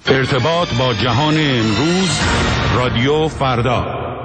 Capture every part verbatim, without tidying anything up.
ارتباط با جهان امروز، رادیو فردا.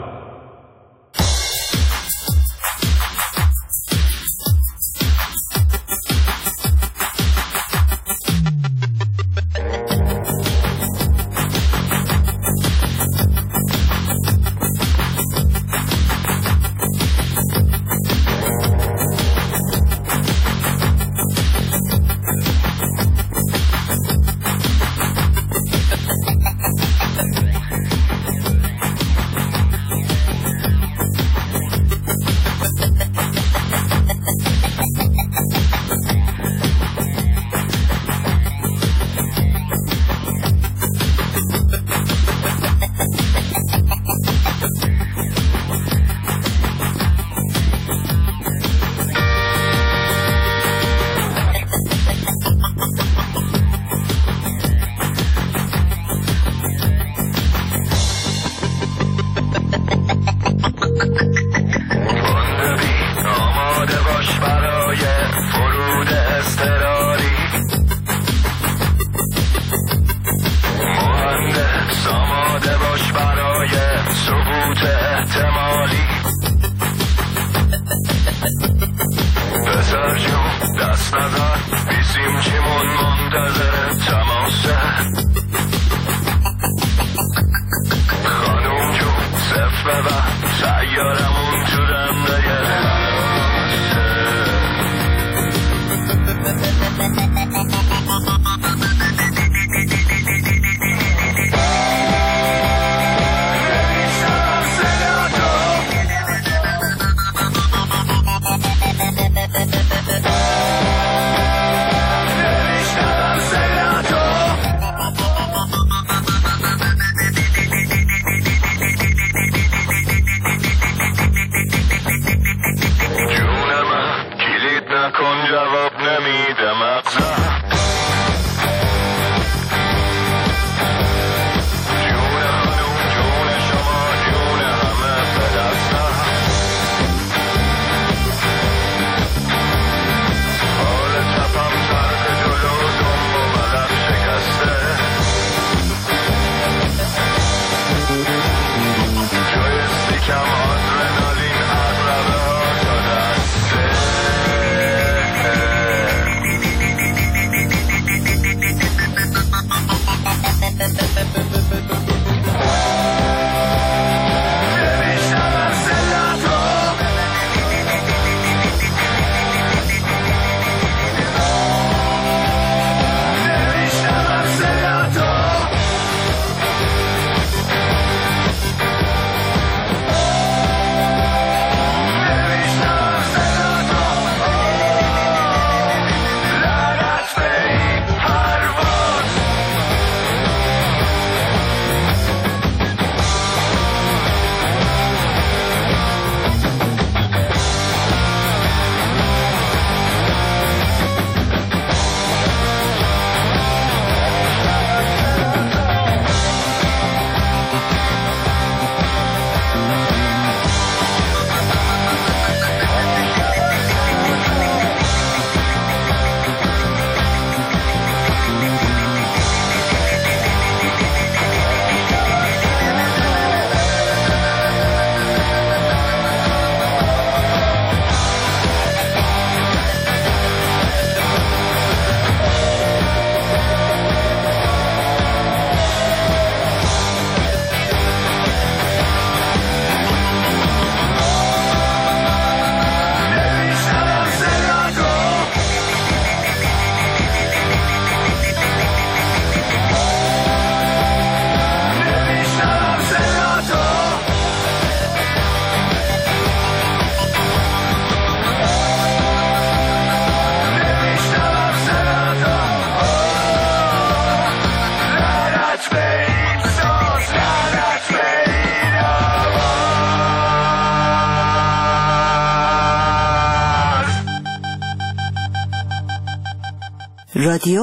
رادیو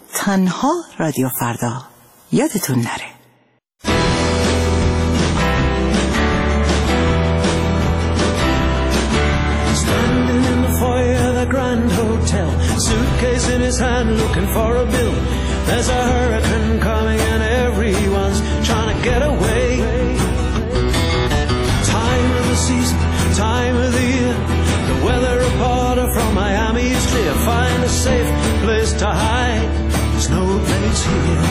تنها رادیو فردا، یادتون نره. Standing in the foyer of the Grand Hotel, suitcase in his hand looking for a bill. There's a hurricane coming and was here.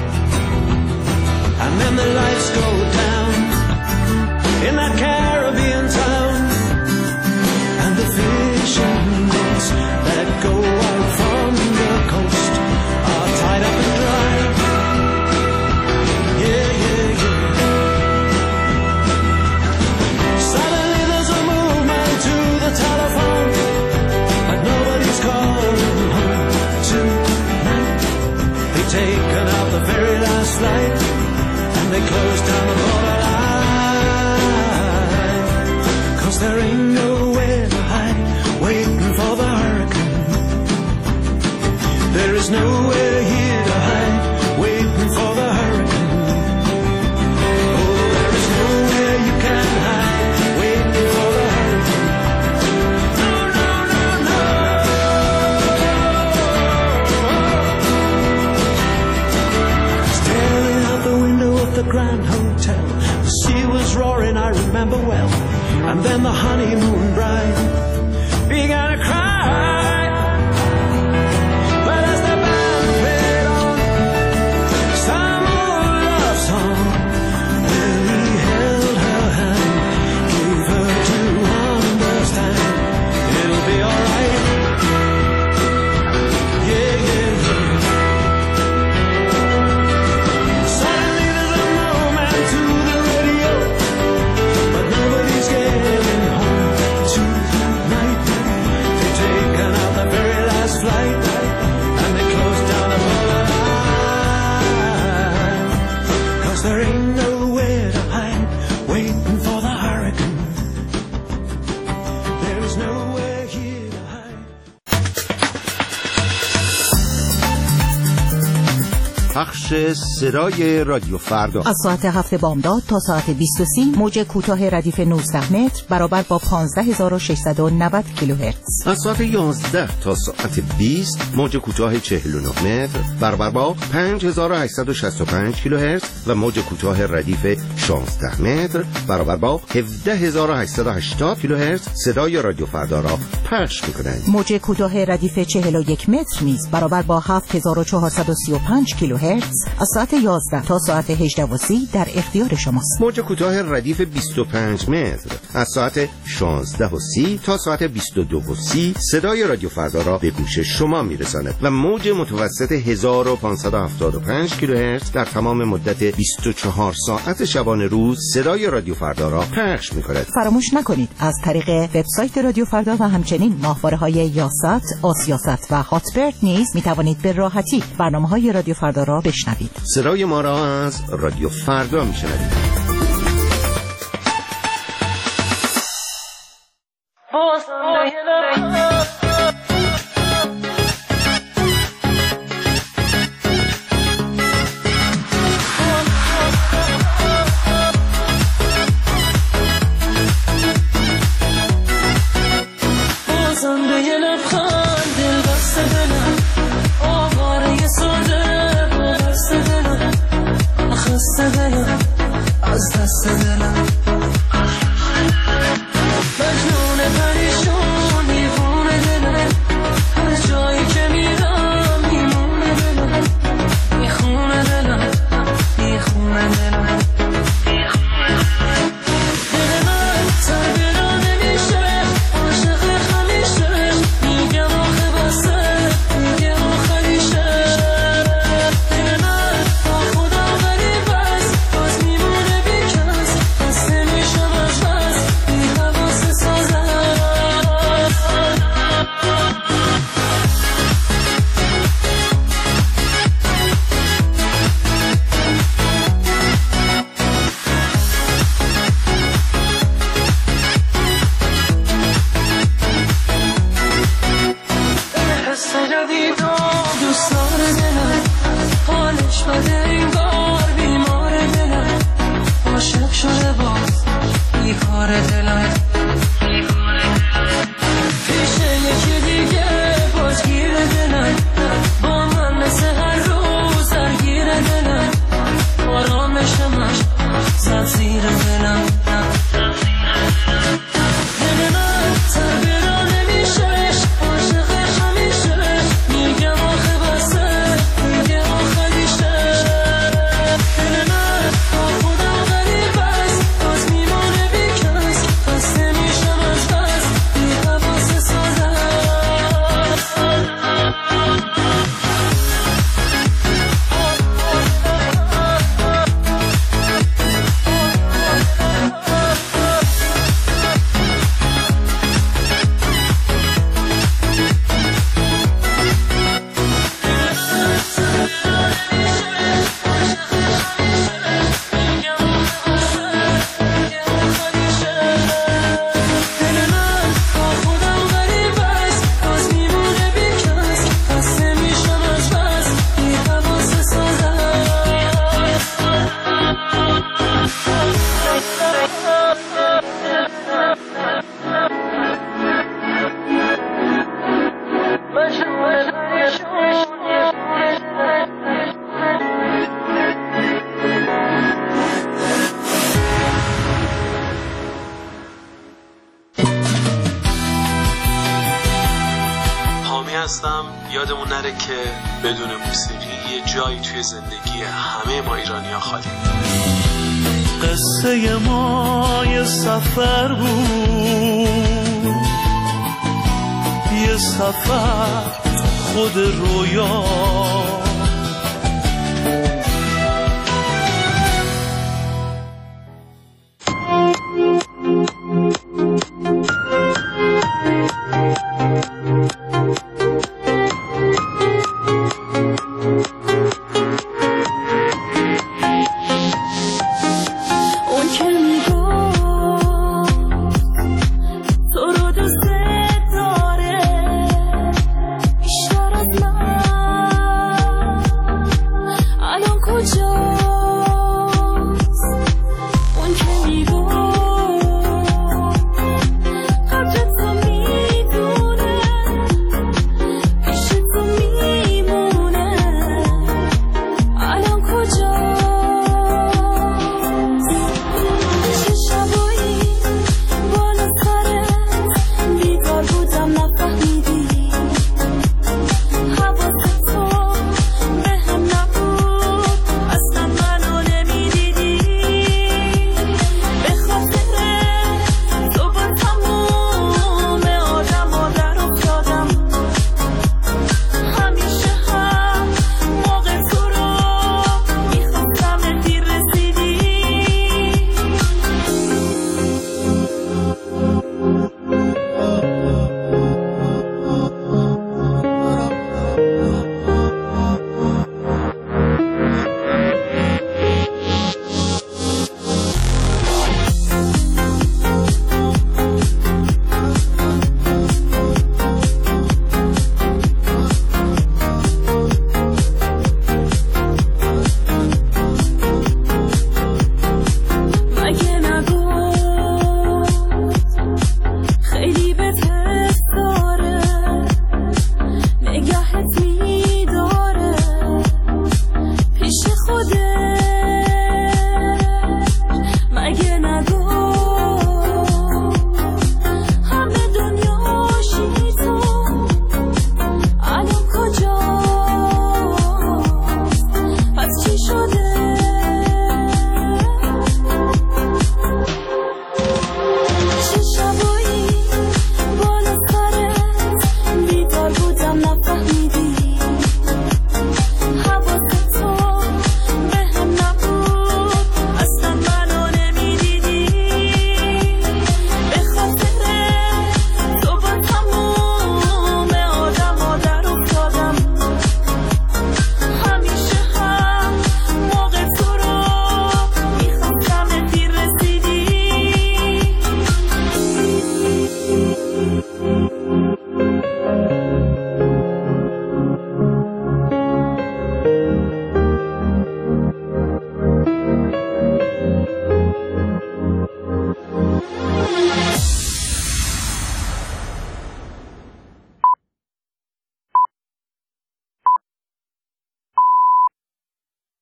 And then the lights go down in that Caribbean town, and the fishing nets that go out from the coast are tied up and dry. Yeah, yeah, yeah. Suddenly there's a movement to the telephone, but nobody's calling home tonight. They've taken out the very last flight, and they closed down the borderline, 'cause there ain't nowhere to hide, waiting for the hurricane. There is nowhere here to hide, waiting for the hurricane. Oh, there is nowhere you can hide, waiting for the hurricane. No, no, no, no. Staring out the window of the Grand Hotel, the sea was roaring, I remember well. And then the honeymoon bride began to cry. But as the band played on some old love song, then he held her hand, gave her to understand it'll be alright. Yeah, yeah, yeah. Suddenly there's a moment to the radio, but nobody's getting home tonight. They've taken out the very last flight, and they closed down the borderline, 'cause there ain't nowhere to hide, waiting for the hurricane. There is nowhere here to hide. پخش صدای رادیو فردا از ساعت هفت بامداد تا ساعت بیست و سه موج کوتاه ردیف نوزده متر برابر با پانزده هزار و ششصد و نود کیلوهرتز. از ساعت یازده تا ساعت بیست موج کوتاه چهل و نه متر برابر با پنج هزار و هشتصد و شصت و پنج کیلوهرتز و موج کوتاه ردیف شانزده متر برابر با هفده هزار و هشتصد و هشتاد کیلوهرتز صدای رادیو فردا را پخش می‌کنند. موج کوتاه ردیف چهل و یک متر نیز برابر با هفت هزار و چهارصد و سی و پنج کیلوهرتز از ساعت یازده تا ساعت هجده و سی در اختیار شماست. موج کوتاه ردیف بیست و پنج متر از ساعت شانزده و سی تا ساعت بیست و دو و سی صدای رادیو فردا را به گوش شما میرساند و موج متوسط هزار و پانصد و هفتاد و پنج کیلوهرتز در تمام مدت بیست و چهار ساعت شبانه روز صدای رادیو فردا را پخش می‌کند. فراموش نکنید از طریق وبسایت رادیو فردا و همچنین ماهواره‌های یاست، آسیاست و هاتبرد نیز می‌توانید به راحتی برنامه‌های رادیو فردا را بشنوید. صدای ما را از رادیو فردا میشنوید. از دست دلم مجنون پریشون دیوونه دلم، هر جایی که میرم میمونه دلم، میخونه دلم میخونه دلم دل من تربیرا نمیشه عاشق همیشه، میگم آخه بسه میگم آخه میشه دل من با خدا ولی بس باز میمونه بیکس بس نمیشم از بس بی حواس سازم حس جدید و دوست داره دلم، حالش بده انگار بیمار دلم، عاشق شده باز بیکار دلم پیش یکی دیگه باز گیر دلم، با من مثل هر روز درگیر دلم، آرامشمش زد زیر دلم دل من تربیرا نمیشه عاشق همیشه، میگم آخه بسه میگم آخه دیشه نره که بدون موسیقی یه جایی توی زندگی همه ما ایرانی‌ها خالی. قصه ما یه سفر بود، یه سفر خود رویا